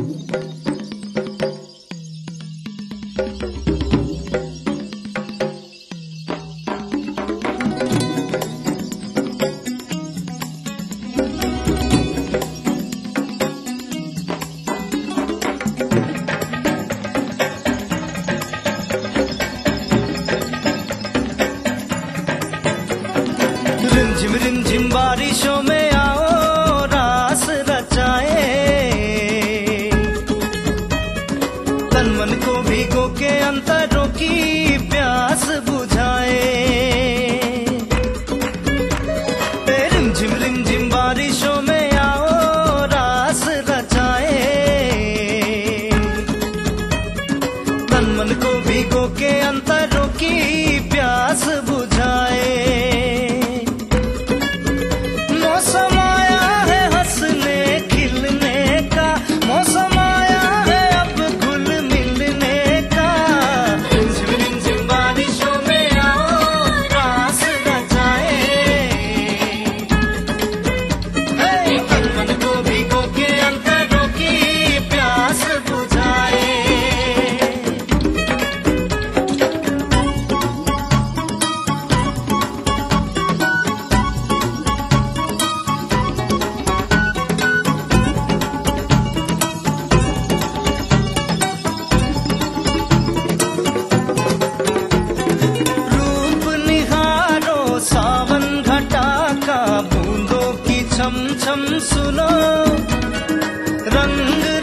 रिमझिम बारिशों में आओ रास रचाए, तन मन को भिगो के अंतरों की प्यास बुझाए। रिमझिम बारिशों में आओ रास रचाए, तन मन को भिगो के अंतरों की प्यास बुझाए। मौसम आया है हंसने खिलने का, मौसम आया है अब घुल मिलने का। रिमझिम बारिशों में आओ रास रचाए, तन मन को भिगो के अंतरों की प्यास बुझाए। छम छम सुनो रंग